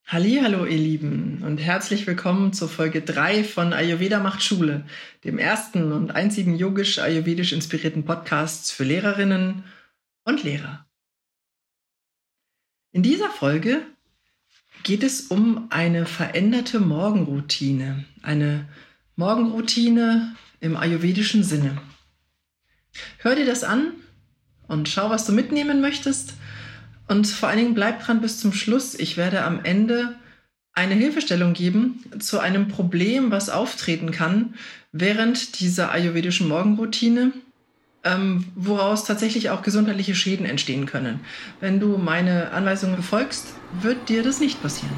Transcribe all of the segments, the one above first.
Hallihallo, ihr Lieben, und herzlich willkommen zur Folge 3 von Ayurveda macht Schule, dem ersten und einzigen yogisch-ayurvedisch inspirierten Podcast für Lehrerinnen und Lehrer. In dieser Folge geht es um eine veränderte Morgenroutine, eine Morgenroutine im ayurvedischen Sinne. Hör dir das an und schau, was du mitnehmen möchtest. Und vor allen Dingen bleib dran bis zum Schluss. Ich werde am Ende eine Hilfestellung geben zu einem Problem, was auftreten kann während dieser ayurvedischen Morgenroutine, woraus tatsächlich auch gesundheitliche Schäden entstehen können. Wenn du meine Anweisungen befolgst, wird dir das nicht passieren.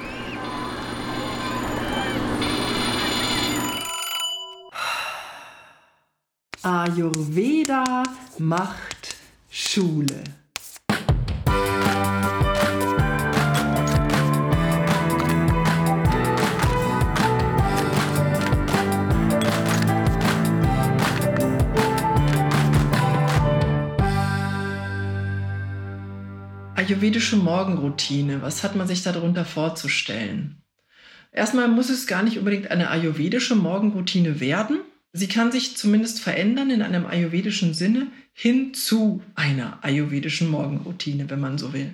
Ayurveda macht Schule. Ayurvedische Morgenroutine, was hat man sich darunter vorzustellen? Erstmal muss es gar nicht unbedingt eine ayurvedische Morgenroutine werden. Sie kann sich zumindest verändern in einem ayurvedischen Sinne hin zu einer ayurvedischen Morgenroutine, wenn man so will.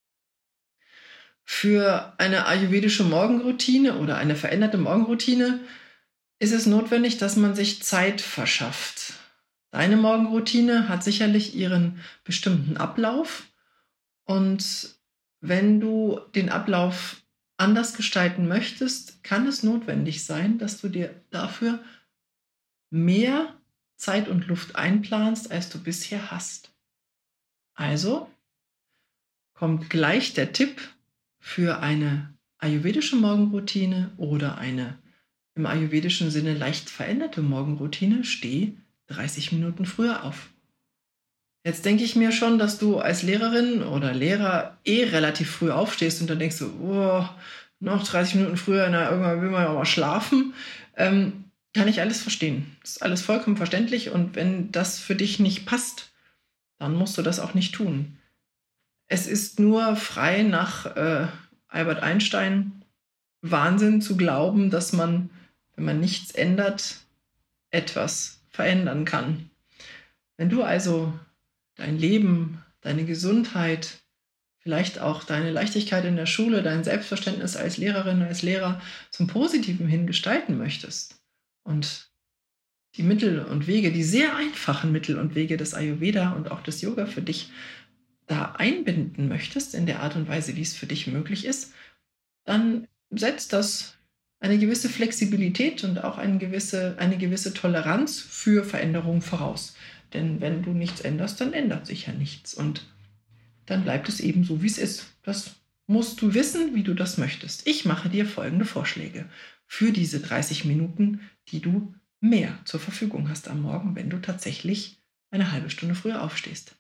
Für eine ayurvedische Morgenroutine oder eine veränderte Morgenroutine ist es notwendig, dass man sich Zeit verschafft. Deine Morgenroutine hat sicherlich ihren bestimmten Ablauf. Und wenn du den Ablauf anders gestalten möchtest, kann es notwendig sein, dass du dir dafür mehr Zeit und Luft einplanst, als du bisher hast. Also kommt gleich der Tipp für eine ayurvedische Morgenroutine oder eine im ayurvedischen Sinne leicht veränderte Morgenroutine: Steh 30 Minuten früher auf. Jetzt denke ich mir schon, dass du als Lehrerin oder Lehrer relativ früh aufstehst und dann denkst du, oh, noch 30 Minuten früher, irgendwann will man ja auch mal schlafen. Kann ich alles verstehen. Das ist alles vollkommen verständlich, und wenn das für dich nicht passt, dann musst du das auch nicht tun. Es ist nur frei nach Albert Einstein Wahnsinn zu glauben, dass man, wenn man nichts ändert, etwas verändern kann. Wenn du also dein Leben, deine Gesundheit, vielleicht auch deine Leichtigkeit in der Schule, dein Selbstverständnis als Lehrerin, als Lehrer zum Positiven hin gestalten möchtest und die Mittel und Wege, die sehr einfachen Mittel und Wege des Ayurveda und auch des Yoga für dich da einbinden möchtest, in der Art und Weise, wie es für dich möglich ist, dann setzt das eine gewisse Flexibilität und auch eine gewisse Toleranz für Veränderungen voraus. Denn wenn du nichts änderst, dann ändert sich ja nichts. Und dann bleibt es eben so, wie es ist. Das musst du wissen, wie du das möchtest. Ich mache dir folgende Vorschläge für diese 30 Minuten, die du mehr zur Verfügung hast am Morgen, wenn du tatsächlich eine halbe Stunde früher aufstehst.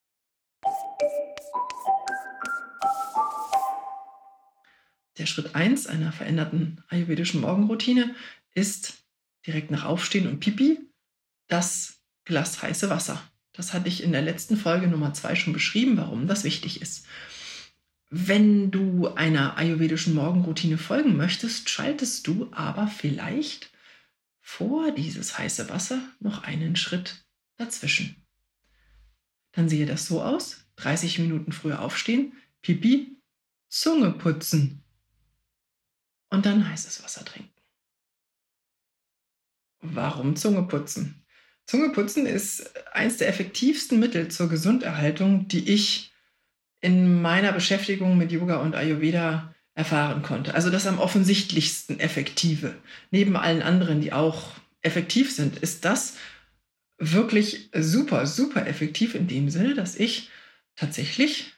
Der Schritt 1 einer veränderten ayurvedischen Morgenroutine ist direkt nach Aufstehen und Pipi das Glas heiße Wasser. Das hatte ich in der letzten Folge Nummer 2 schon beschrieben, warum das wichtig ist. Wenn du einer ayurvedischen Morgenroutine folgen möchtest, schaltest du aber vielleicht vor dieses heiße Wasser noch einen Schritt dazwischen. Dann sehe das so aus: 30 Minuten früher aufstehen, Pipi, Zunge putzen und dann heißes Wasser trinken. Warum Zunge putzen? Zunge putzen ist eins der effektivsten Mittel zur Gesunderhaltung, die ich in meiner Beschäftigung mit Yoga und Ayurveda erfahren konnte. Also das am offensichtlichsten Effektive. Neben allen anderen, die auch effektiv sind, ist das wirklich super, super effektiv in dem Sinne, dass ich tatsächlich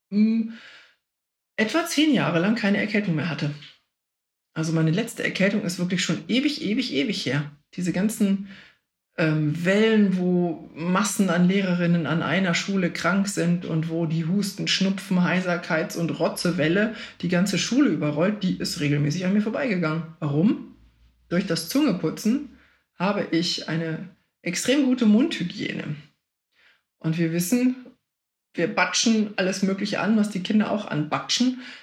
etwa 10 Jahre lang keine Erkältung mehr hatte. Also meine letzte Erkältung ist wirklich schon ewig her. Diese ganzen Wellen, wo Massen an Lehrerinnen an einer Schule krank sind und wo die Husten, Schnupfen, Heiserkeits- und Rotzewelle die ganze Schule überrollt, die ist regelmäßig an mir vorbeigegangen. Warum? Durch das Zungeputzen habe ich eine extrem gute Mundhygiene. Und wir wissen, wir batschen alles Mögliche an, was die Kinder auch anbatschen.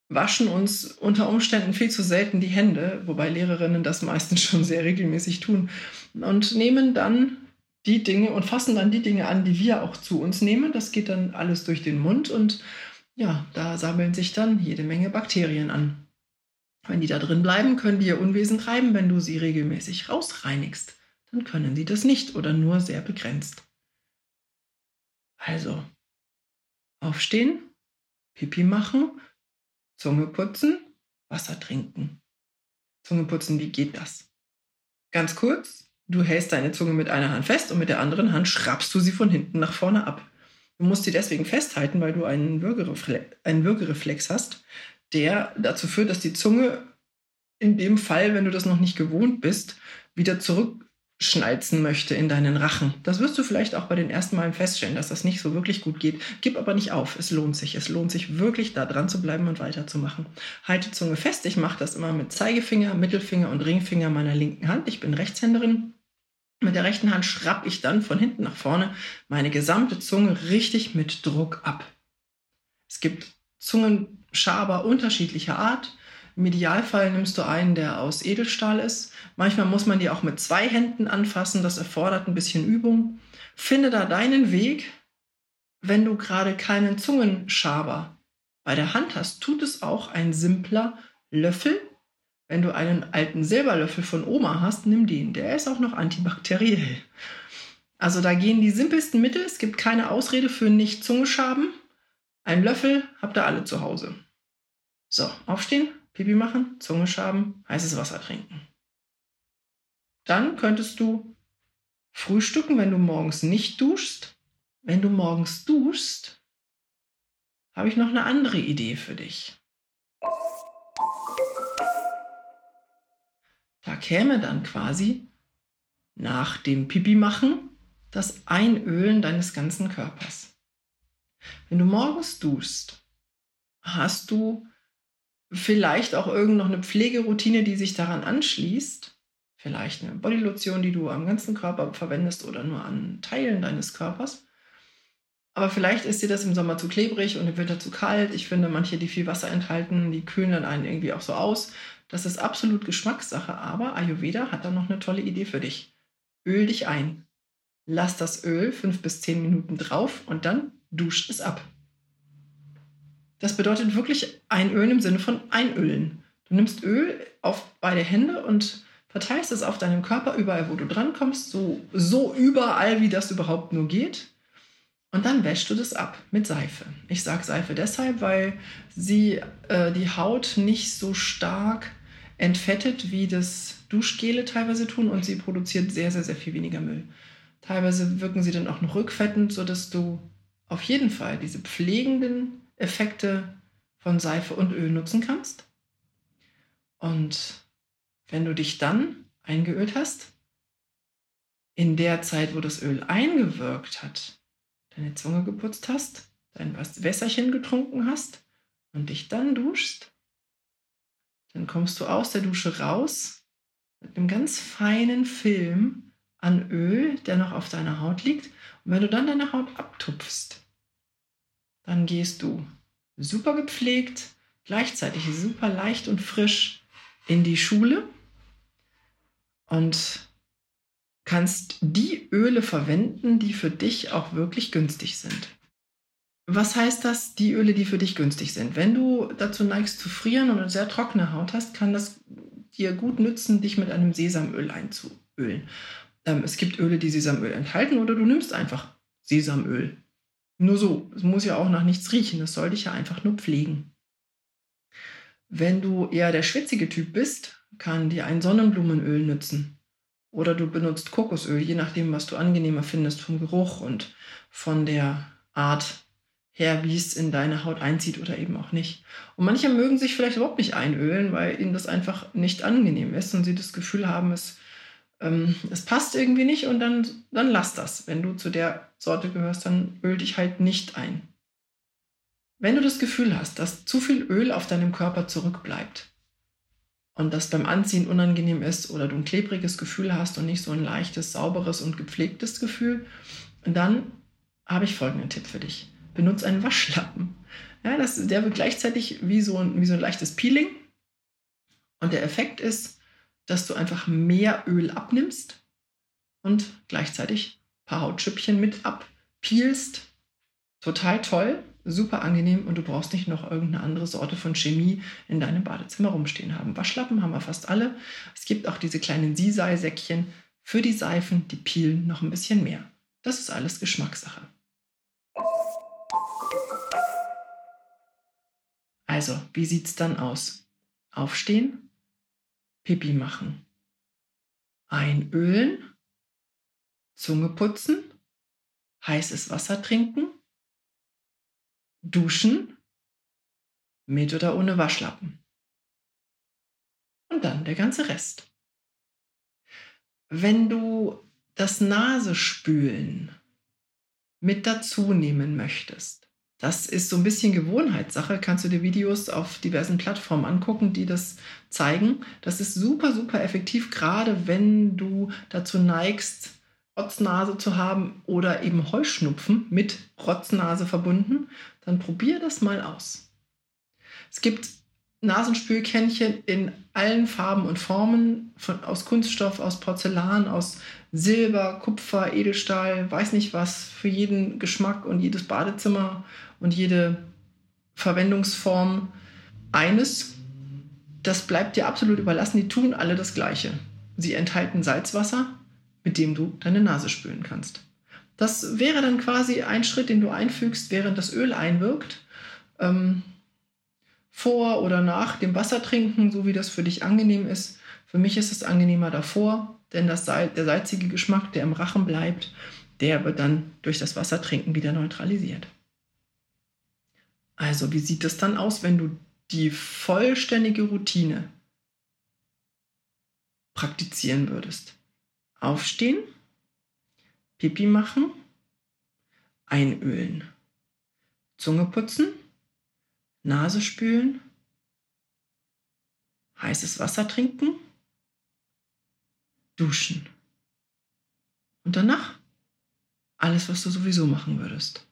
waschen uns unter Umständen viel zu selten die Hände, wobei Lehrerinnen das meistens schon sehr regelmäßig tun, und nehmen dann die Dinge und fassen dann die Dinge an, die wir auch zu uns nehmen. Das geht dann alles durch den Mund und ja, da sammeln sich dann jede Menge Bakterien an. Wenn die da drin bleiben, können die ihr Unwesen treiben. Wenn du sie regelmäßig rausreinigst, dann können sie das nicht oder nur sehr begrenzt. Also, aufstehen, Pipi machen, Zunge putzen, Wasser trinken. Zunge putzen, wie geht das? Ganz kurz, du hältst deine Zunge mit einer Hand fest und mit der anderen Hand schraubst du sie von hinten nach vorne ab. Du musst sie deswegen festhalten, weil du einen Würgereflex hast, der dazu führt, dass die Zunge in dem Fall, wenn du das noch nicht gewohnt bist, wieder zurückschnalzen möchte in deinen Rachen. Das wirst du vielleicht auch bei den ersten Malen feststellen, dass das nicht so wirklich gut geht. Gib aber nicht auf, es lohnt sich. Es lohnt sich wirklich, da dran zu bleiben und weiterzumachen. Halte die Zunge fest. Ich mache das immer mit Zeigefinger, Mittelfinger und Ringfinger meiner linken Hand. Ich bin Rechtshänderin. Mit der rechten Hand schrapp ich dann von hinten nach vorne meine gesamte Zunge richtig mit Druck ab. Es gibt Zungenschaber unterschiedlicher Art. Im Idealfall nimmst du einen, der aus Edelstahl ist. Manchmal muss man die auch mit 2 Händen anfassen. Das erfordert ein bisschen Übung. Finde da deinen Weg. Wenn du gerade keinen Zungenschaber bei der Hand hast, tut es auch ein simpler Löffel. Wenn du einen alten Silberlöffel von Oma hast, nimm den. Der ist auch noch antibakteriell. Also da gehen die simpelsten Mittel. Es gibt keine Ausrede für nicht Zungeschaben. Ein Löffel habt ihr alle zu Hause. So, aufstehen, Pipi machen, Zunge schaben, heißes Wasser trinken. Dann könntest du frühstücken, wenn du morgens nicht duschst. Wenn du morgens duschst, habe ich noch eine andere Idee für dich. Da käme dann quasi nach dem Pipi machen das Einölen deines ganzen Körpers. Wenn du morgens duschst, hast du vielleicht auch noch eine Pflegeroutine, die sich daran anschließt. Vielleicht eine Bodylotion, die du am ganzen Körper verwendest oder nur an Teilen deines Körpers. Aber vielleicht ist dir das im Sommer zu klebrig und im Winter zu kalt. Ich finde, manche, die viel Wasser enthalten, die kühlen dann einen irgendwie auch so aus. Das ist absolut Geschmackssache, aber Ayurveda hat da noch eine tolle Idee für dich. Öl dich ein. Lass das Öl 5 bis 10 Minuten drauf und dann duscht es ab. Das bedeutet wirklich einölen im Sinne von einölen. Du nimmst Öl auf beide Hände und verteilst es auf deinem Körper überall, wo du drankommst, so überall, wie das überhaupt nur geht. Und dann wäschst du das ab mit Seife. Ich sage Seife deshalb, weil sie die Haut nicht so stark entfettet, wie das Duschgele teilweise tun, und sie produziert sehr, sehr, sehr viel weniger Müll. Teilweise wirken sie dann auch noch rückfettend, sodass du auf jeden Fall diese pflegenden Effekte von Seife und Öl nutzen kannst. Und wenn du dich dann eingeölt hast, in der Zeit, wo das Öl eingewirkt hat, deine Zunge geputzt hast, dein Wässerchen getrunken hast und dich dann duschst, dann kommst du aus der Dusche raus mit einem ganz feinen Film an Öl, der noch auf deiner Haut liegt. Und wenn du dann deine Haut abtupfst, dann gehst du super gepflegt, gleichzeitig super leicht und frisch in die Schule und kannst die Öle verwenden, die für dich auch wirklich günstig sind. Was heißt das, die Öle, die für dich günstig sind? Wenn du dazu neigst zu frieren und eine sehr trockene Haut hast, kann das dir gut nützen, dich mit einem Sesamöl einzuölen. Es gibt Öle, die Sesamöl enthalten, oder du nimmst einfach Sesamöl. Nur so, es muss ja auch nach nichts riechen, das soll dich ja einfach nur pflegen. Wenn du eher der schwitzige Typ bist, kann dir ein Sonnenblumenöl nützen. Oder du benutzt Kokosöl, je nachdem, was du angenehmer findest vom Geruch und von der Art her, wie es in deine Haut einzieht oder eben auch nicht. Und manche mögen sich vielleicht überhaupt nicht einölen, weil ihnen das einfach nicht angenehm ist und sie das Gefühl haben, es passt irgendwie nicht, und dann lass das. Wenn du zu der Sorte gehörst, dann öl dich halt nicht ein. Wenn du das Gefühl hast, dass zu viel Öl auf deinem Körper zurückbleibt und das beim Anziehen unangenehm ist oder du ein klebriges Gefühl hast und nicht so ein leichtes, sauberes und gepflegtes Gefühl, dann habe ich folgenden Tipp für dich. Benutze einen Waschlappen. Ja, der wird gleichzeitig wie so ein leichtes Peeling. Und der Effekt ist, dass du einfach mehr Öl abnimmst und gleichzeitig ein paar Hautschüppchen mit abpeelst. Total toll, super angenehm und du brauchst nicht noch irgendeine andere Sorte von Chemie in deinem Badezimmer rumstehen haben. Waschlappen haben wir fast alle. Es gibt auch diese kleinen Sisal-Säckchen für die Seifen, die peelen noch ein bisschen mehr. Das ist alles Geschmackssache. Also, wie sieht es dann aus? Aufstehen, Pipi machen, einölen, Zunge putzen, heißes Wasser trinken, duschen, mit oder ohne Waschlappen. Und dann der ganze Rest. Wenn du das Nasespülen mit dazu nehmen möchtest, das ist so ein bisschen Gewohnheitssache, kannst du dir Videos auf diversen Plattformen angucken, die das zeigen. Das ist super, super effektiv, gerade wenn du dazu neigst, Rotznase zu haben oder eben Heuschnupfen mit Rotznase verbunden, dann probier das mal aus. Es gibt Nasenspülkännchen in allen Farben und Formen, aus Kunststoff, aus Porzellan, aus Silber, Kupfer, Edelstahl, weiß nicht was, für jeden Geschmack und jedes Badezimmer und jede Verwendungsform. Eines, das bleibt dir absolut überlassen, die tun alle das Gleiche. Sie enthalten Salzwasser, mit dem du deine Nase spülen kannst. Das wäre dann quasi ein Schritt, den du einfügst, während das Öl einwirkt. Vor oder nach dem Wasser trinken, so wie das für dich angenehm ist. Für mich ist es angenehmer davor, denn der salzige Geschmack, der im Rachen bleibt, der wird dann durch das Wassertrinken wieder neutralisiert. Also, wie sieht es dann aus, wenn du die vollständige Routine praktizieren würdest? Aufstehen, Pipi machen, einölen, Zunge putzen, Nase spülen, heißes Wasser trinken, duschen. Und danach alles, was du sowieso machen würdest.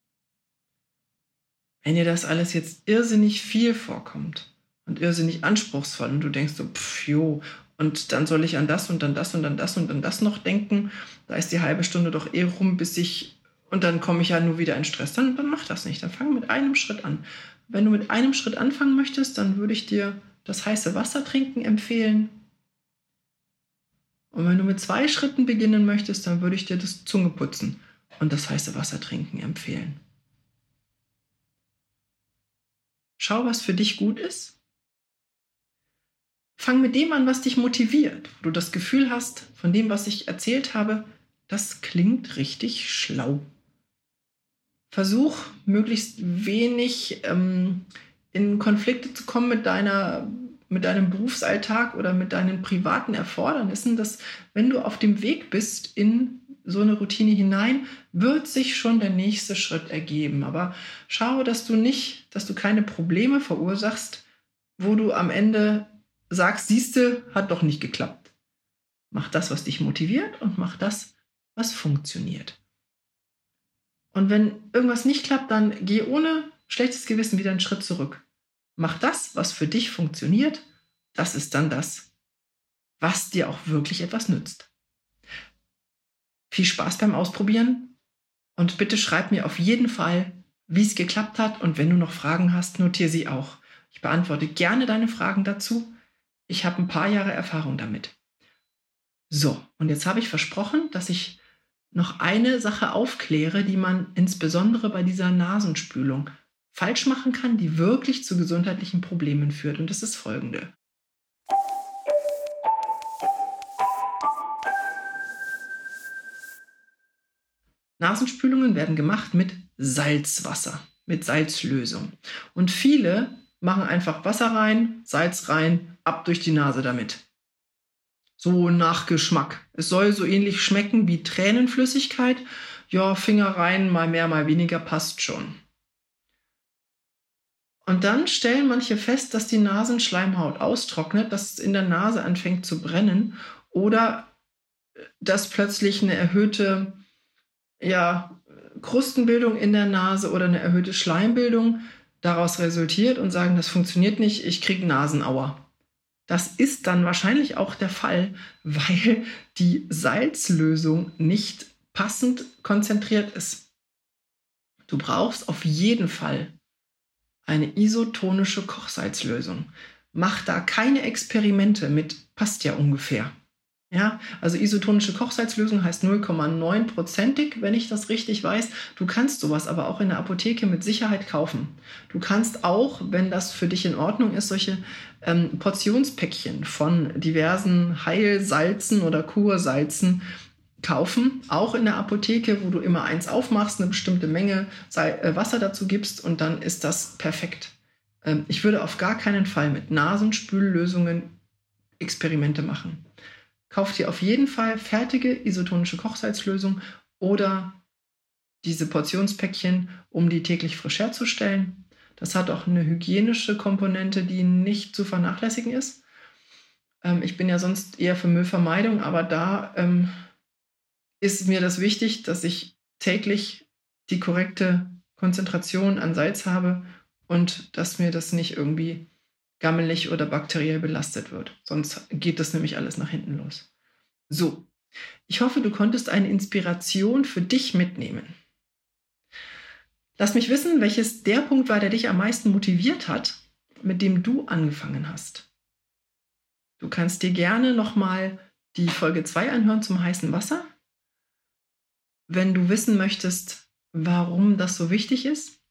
Wenn dir das alles jetzt irrsinnig viel vorkommt und irrsinnig anspruchsvoll und du denkst so, und dann soll ich an das und dann das und dann das und dann das noch denken, da ist die halbe Stunde doch rum, und dann komme ich ja nur wieder in Stress, dann mach das nicht, dann fang mit einem Schritt an. Wenn du mit einem Schritt anfangen möchtest, dann würde ich dir das heiße Wasser trinken empfehlen. Und wenn du mit 2 Schritten beginnen möchtest, dann würde ich dir das Zungeputzen und das heiße Wasser trinken empfehlen. Schau, was für dich gut ist. Fang mit dem an, was dich motiviert, wo du das Gefühl hast, von dem, was ich erzählt habe, das klingt richtig schlau. Versuch, möglichst wenig in Konflikte zu kommen mit deinem Berufsalltag oder mit deinen privaten Erfordernissen, dass wenn du auf dem Weg bist in so eine Routine hinein, wird sich schon der nächste Schritt ergeben. Aber schau, dass du keine Probleme verursachst, wo du am Ende sagst, siehste, hat doch nicht geklappt. Mach das, was dich motiviert und mach das, was funktioniert. Und wenn irgendwas nicht klappt, dann geh ohne schlechtes Gewissen wieder einen Schritt zurück. Mach das, was für dich funktioniert. Das ist dann das, was dir auch wirklich etwas nützt. Viel Spaß beim Ausprobieren und bitte schreib mir auf jeden Fall, wie es geklappt hat, und wenn du noch Fragen hast, notiere sie auch. Ich beantworte gerne deine Fragen dazu. Ich habe ein paar Jahre Erfahrung damit. So, und jetzt habe ich versprochen, dass ich noch eine Sache aufkläre, die man insbesondere bei dieser Nasenspülung falsch machen kann, die wirklich zu gesundheitlichen Problemen führt. Und das ist folgende. Nasenspülungen werden gemacht mit Salzwasser, mit Salzlösung. Und viele machen einfach Wasser rein, Salz rein, ab durch die Nase damit. So nach Geschmack. Es soll so ähnlich schmecken wie Tränenflüssigkeit. Ja, Finger rein, mal mehr, mal weniger, passt schon. Und dann stellen manche fest, dass die Nasenschleimhaut austrocknet, dass es in der Nase anfängt zu brennen oder dass plötzlich eine erhöhte Krustenbildung in der Nase oder eine erhöhte Schleimbildung daraus resultiert und sagen, das funktioniert nicht, ich kriege Nasenauer. Das ist dann wahrscheinlich auch der Fall, weil die Salzlösung nicht passend konzentriert ist. Du brauchst auf jeden Fall eine isotonische Kochsalzlösung. Mach da keine Experimente mit, passt ja ungefähr. Ja, also isotonische Kochsalzlösung heißt 0,9%ig, wenn ich das richtig weiß. Du kannst sowas aber auch in der Apotheke mit Sicherheit kaufen. Du kannst auch, wenn das für dich in Ordnung ist, solche Portionspäckchen von diversen Heilsalzen oder Kursalzen kaufen, auch in der Apotheke, wo du immer eins aufmachst, eine bestimmte Menge Wasser dazu gibst und dann ist das perfekt. Ich würde auf gar keinen Fall mit Nasenspüllösungen Experimente machen. Kauf dir auf jeden Fall fertige isotonische Kochsalzlösung oder diese Portionspäckchen, um die täglich frisch herzustellen. Das hat auch eine hygienische Komponente, die nicht zu vernachlässigen ist. Ich bin ja sonst eher für Müllvermeidung, aber da ist mir das wichtig, dass ich täglich die korrekte Konzentration an Salz habe und dass mir das nicht irgendwie gammelig oder bakteriell belastet wird. Sonst geht das nämlich alles nach hinten los. So, ich hoffe, du konntest eine Inspiration für dich mitnehmen. Lass mich wissen, welches der Punkt war, der dich am meisten motiviert hat, mit dem du angefangen hast. Du kannst dir gerne nochmal die Folge 2 anhören zum heißen Wasser. Wenn du wissen möchtest, warum das so wichtig ist.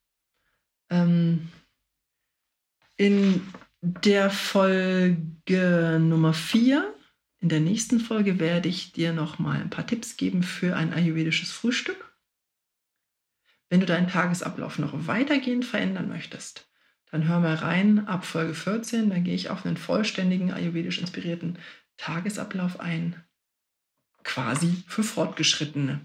In der Folge Nummer 4, in der nächsten Folge, werde ich dir nochmal ein paar Tipps geben für ein ayurvedisches Frühstück. Wenn du deinen Tagesablauf noch weitergehend verändern möchtest, dann hör mal rein ab Folge 14, da gehe ich auf einen vollständigen ayurvedisch inspirierten Tagesablauf ein, quasi für Fortgeschrittene.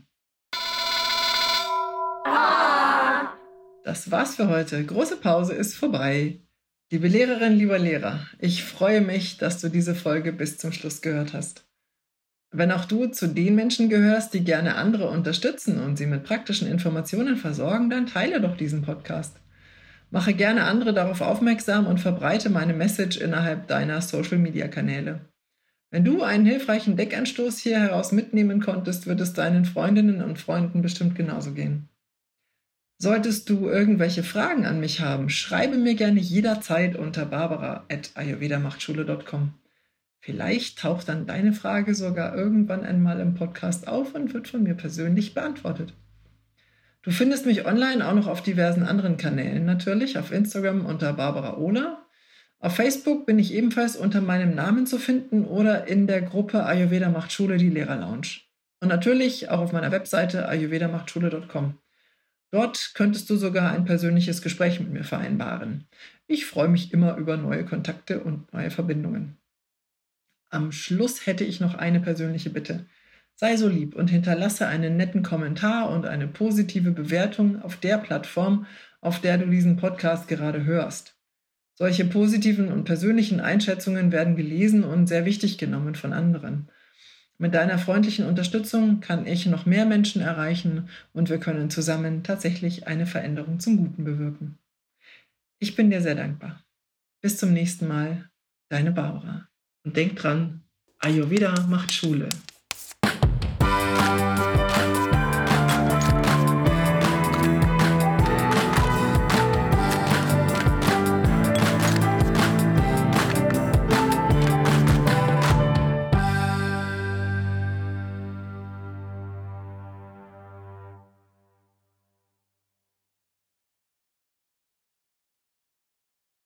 Das war's für heute. Große Pause ist vorbei. Liebe Lehrerin, lieber Lehrer, ich freue mich, dass du diese Folge bis zum Schluss gehört hast. Wenn auch du zu den Menschen gehörst, die gerne andere unterstützen und sie mit praktischen Informationen versorgen, dann teile doch diesen Podcast. Mache gerne andere darauf aufmerksam und verbreite meine Message innerhalb deiner Social-Media-Kanäle. Wenn du einen hilfreichen Denkanstoß hier heraus mitnehmen konntest, wird es deinen Freundinnen und Freunden bestimmt genauso gehen. Solltest du irgendwelche Fragen an mich haben, schreibe mir gerne jederzeit unter barbara@ayurvedamachtschule.com. Vielleicht taucht dann deine Frage sogar irgendwann einmal im Podcast auf und wird von mir persönlich beantwortet. Du findest mich online auch noch auf diversen anderen Kanälen, natürlich auf Instagram unter Barbara Ohler. Auf Facebook bin ich ebenfalls unter meinem Namen zu finden oder in der Gruppe Ayurveda macht Schule, die Lehrerlounge. Und natürlich auch auf meiner Webseite ayurvedamachtschule.com. Dort könntest du sogar ein persönliches Gespräch mit mir vereinbaren. Ich freue mich immer über neue Kontakte und neue Verbindungen. Am Schluss hätte ich noch eine persönliche Bitte. Sei so lieb und hinterlasse einen netten Kommentar und eine positive Bewertung auf der Plattform, auf der du diesen Podcast gerade hörst. Solche positiven und persönlichen Einschätzungen werden gelesen und sehr wichtig genommen von anderen. Mit deiner freundlichen Unterstützung kann ich noch mehr Menschen erreichen und wir können zusammen tatsächlich eine Veränderung zum Guten bewirken. Ich bin dir sehr dankbar. Bis zum nächsten Mal, deine Barbara. Und denk dran, Ayurveda macht Schule.